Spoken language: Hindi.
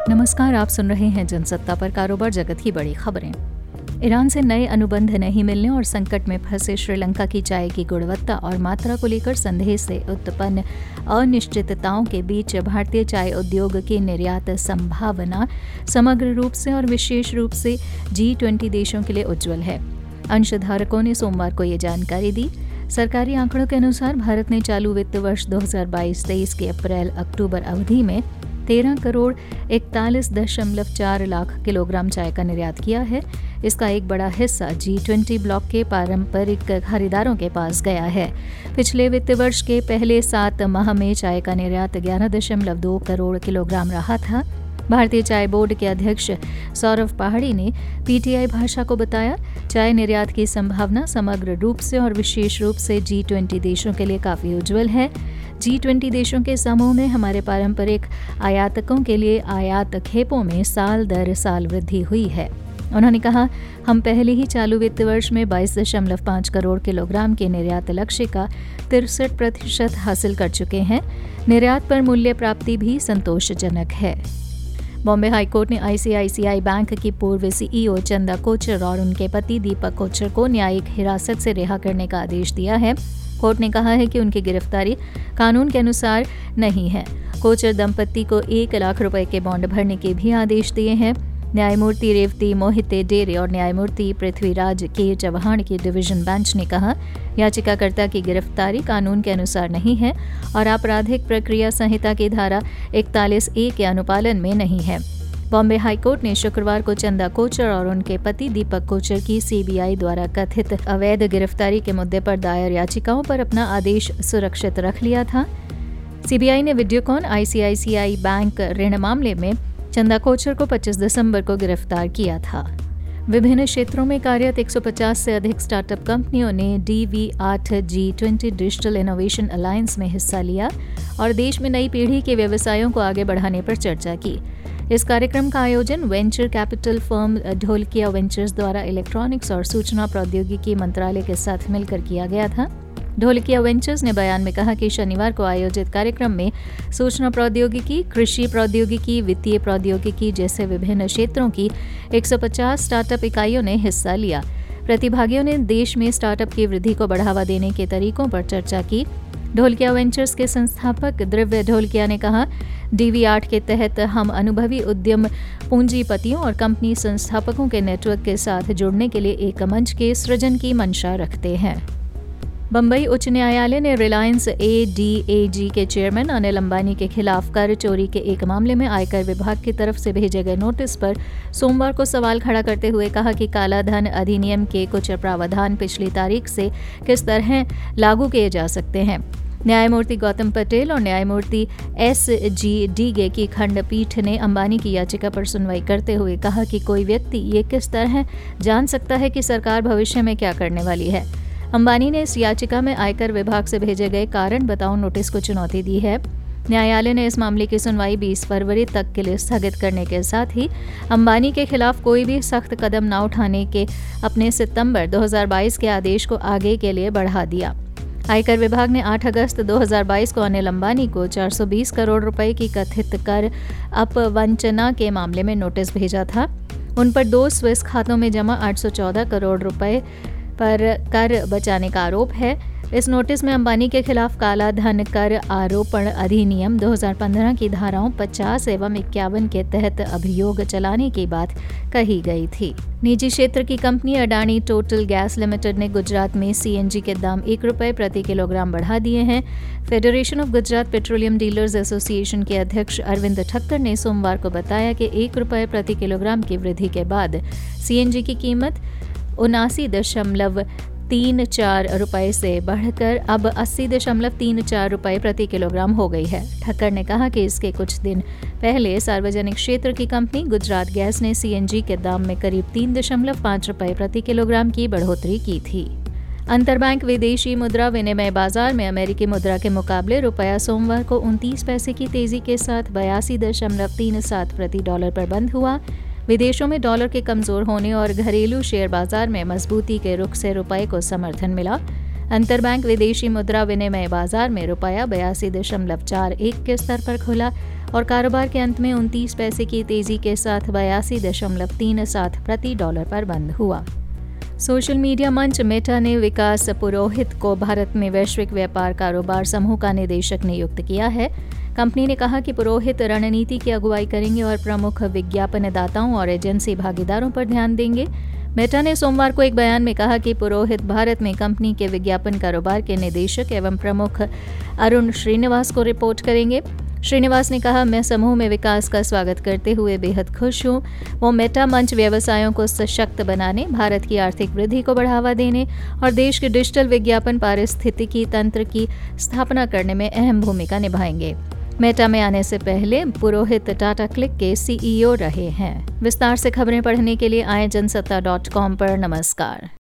नमस्कार, आप सुन रहे हैं जनसत्ता पर कारोबार जगत की बड़ी खबरें। ईरान से नए अनुबंध नहीं मिलने और संकट में फंसे श्रीलंका की चाय की गुणवत्ता और मात्रा को लेकर संदेह से उत्पन्न अनिश्चितताओं के बीच भारतीय चाय उद्योग की निर्यात संभावना समग्र रूप से और विशेष रूप से G20 देशों के लिए उज्जवल है। अंशधारकों ने सोमवार को ये जानकारी दी। सरकारी आंकड़ों के अनुसार भारत ने चालू वित्त वर्ष 2022-23 के अप्रैल-अक्टूबर अवधि में 13 करोड़ 41.4 लाख किलोग्राम चाय का निर्यात किया है। इसका एक बड़ा हिस्सा G20 ब्लॉक के पारंपरिक खरीदारों के पास गया है। पिछले वित्त वर्ष के पहले 7 माह में चाय का निर्यात 11.2 करोड़ किलोग्राम रहा था। भारतीय चाय बोर्ड के अध्यक्ष सौरभ पहाड़ी ने PTI भाषा को बताया, चाय निर्यात की संभावना समग्र रूप से और विशेष रूप से G20 देशों के लिए काफ़ी उज्जवल है। G20 देशों के समूह में हमारे पारंपरिक आयातकों के लिए आयात खेपों में साल दर साल वृद्धि हुई है। उन्होंने कहा, हम पहले ही चालू वित्त वर्ष में 22.5 करोड़ किलोग्राम के निर्यात लक्ष्य का 63% हासिल कर चुके हैं। निर्यात पर मूल्य प्राप्ति भी संतोषजनक है। बॉम्बे हाईकोर्ट ने ICICI बैंक की पूर्व CEO चंदा कोचर और उनके पति दीपक कोचर को न्यायिक हिरासत से रिहा करने का आदेश दिया है। कोर्ट ने कहा है कि उनकी गिरफ्तारी कानून के अनुसार नहीं है। कोचर दंपत्ति को 1 लाख रुपए के बॉन्ड भरने के भी आदेश दिए हैं। न्यायमूर्ति रेवती मोहिते डेरे और न्यायमूर्ति पृथ्वीराज के चौहान की डिवीजन बेंच ने कहा, याचिकाकर्ता की गिरफ्तारी कानून के अनुसार नहीं है और आपराधिक प्रक्रिया संहिता की धारा 41A के अनुपालन में नहीं है। बॉम्बे हाईकोर्ट ने शुक्रवार को चंदा कोचर और उनके पति दीपक कोचर की CBI द्वारा कथित अवैध गिरफ्तारी के मुद्दे पर दायर याचिकाओं पर अपना आदेश सुरक्षित रख लिया था। CBI ने वीडियोकॉन ICICI बैंक ऋण मामले में चंदा कोचर को 25 दिसंबर को गिरफ्तार किया था। विभिन्न क्षेत्रों में कार्यरत 150 से अधिक स्टार्टअप कंपनियों ने DV8 G20 digital innovation alliance में हिस्सा लिया और देश में नई पीढ़ी के व्यवसायों को आगे बढ़ाने पर चर्चा की। इस कार्यक्रम का आयोजन venture capital firm Dholakia ventures द्वारा इलेक्ट्रॉनिक्स और सूचना प्रौद्योगिकी मंत्रालय के साथ मिलकर किया गया था। ढोलकिया वेंचर्स ने बयान में कहा कि शनिवार को आयोजित कार्यक्रम में सूचना प्रौद्योगिकी, कृषि प्रौद्योगिकी, वित्तीय प्रौद्योगिकी जैसे विभिन्न क्षेत्रों की 150 स्टार्टअप इकाइयों ने हिस्सा लिया। प्रतिभागियों ने देश में स्टार्टअप की वृद्धि को बढ़ावा देने के तरीकों पर चर्चा की। ढोलकिया वेंचर्स के संस्थापक द्रव्य ढोलकिया ने कहा, DV8 के तहत हम अनुभवी उद्यम पूंजीपतियों और कंपनी संस्थापकों के नेटवर्क के साथ जुड़ने के लिए एक मंच के सृजन की मंशा रखते हैं। बम्बई उच्च न्यायालय ने रिलायंस ADAG के चेयरमैन अनिल अंबानी के खिलाफ कर चोरी के एक मामले में आयकर विभाग की तरफ से भेजे गए नोटिस पर सोमवार को सवाल खड़ा करते हुए कहा कि काला धन अधिनियम के कुछ प्रावधान पिछली तारीख से किस तरह लागू किए जा सकते हैं। न्यायमूर्ति गौतम पटेल और न्यायमूर्ति SG डीगे की खंडपीठ ने अंबानी की याचिका पर सुनवाई करते हुए कहा कि कोई व्यक्ति ये किस तरह जान सकता है कि सरकार भविष्य में क्या करने वाली है। अंबानी ने इस याचिका में आयकर विभाग से भेजे गए कारण बताओ नोटिस को चुनौती दी है। न्यायालय ने इस मामले की सुनवाई 20 फरवरी तक के लिए स्थगित करने के साथ ही अंबानी के खिलाफ कोई भी सख्त कदम न उठाने के अपने सितंबर 2022 के आदेश को आगे के लिए बढ़ा दिया। आयकर विभाग ने 8 अगस्त 2022 को अनिल अंबानी को 420 करोड़ रुपए की कथित कर अपवंचना के मामले में नोटिस भेजा था। उन पर 2 स्विस खातों में जमा 814 करोड़ रुपए पर कर बचाने का आरोप है। इस नोटिस में अंबानी के खिलाफ काला धन कर आरोपण अधिनियम 2015 की धाराओं 50 एवं 51 के तहत अभियोग चलाने की बात कही गई थी। निजी क्षेत्र की company Adani total gas limited ने गुजरात में CNG के दाम 1 रुपये प्रति किलोग्राम बढ़ा दिए हैं। Federation of Gujarat petroleum dealers association के अध्यक्ष अरविंद ठक्कर ने सोमवार को बताया कि 1 रुपये प्रति किलोग्राम की वृद्धि के बाद CNG की कीमत 79.34 रुपये से बढ़कर अब 80.34 रुपये प्रति किलोग्राम हो गई है। ठक्कर ने कहा कि इसके कुछ दिन पहले सार्वजनिक क्षेत्र की कंपनी गुजरात गैस ने CNG के दाम में करीब 3.5 रुपये प्रति किलोग्राम की बढ़ोतरी की थी। अंतरबैंक विदेशी मुद्रा विनिमय बाजार में अमेरिकी मुद्रा के मुकाबले रुपया सोमवार को 29 पैसे की तेजी के साथ 82.37 प्रति डॉलर पर बंद हुआ। विदेशों में डॉलर के कमजोर होने और घरेलू शेयर बाजार में मजबूती के रुख से रुपये को समर्थन मिला। अंतरबैंक विदेशी मुद्रा विनिमय बाजार में रुपया 82.41 के स्तर पर खुला और कारोबार के अंत में 29 पैसे की तेजी के साथ 82.37 प्रति डॉलर पर बंद हुआ। सोशल मीडिया मंच मेटा ने विकास पुरोहित को भारत में वैश्विक व्यापार कारोबार समूह का निदेशक नियुक्त किया है। कंपनी ने कहा कि पुरोहित रणनीति की अगुवाई करेंगे और प्रमुख विज्ञापनदाताओं और एजेंसी भागीदारों पर ध्यान देंगे। मेटा ने सोमवार को एक बयान में कहा कि पुरोहित भारत में कंपनी के विज्ञापन कारोबार के निदेशक एवं प्रमुख अरुण श्रीनिवास को रिपोर्ट करेंगे। श्रीनिवास ने कहा, मैं समूह में विकास का स्वागत करते हुए बेहद खुश हूँ। वो मेटा मंच व्यवसायों को सशक्त बनाने, भारत की आर्थिक वृद्धि को बढ़ावा देने और देश के डिजिटल विज्ञापन पारिस्थितिकी तंत्र की स्थापना करने में अहम भूमिका निभाएंगे। मेटा में आने से पहले पुरोहित टाटा क्लिक के CEO रहे हैं। विस्तार से खबरें पढ़ने के लिए आएं जनसत्ता.com पर। नमस्कार।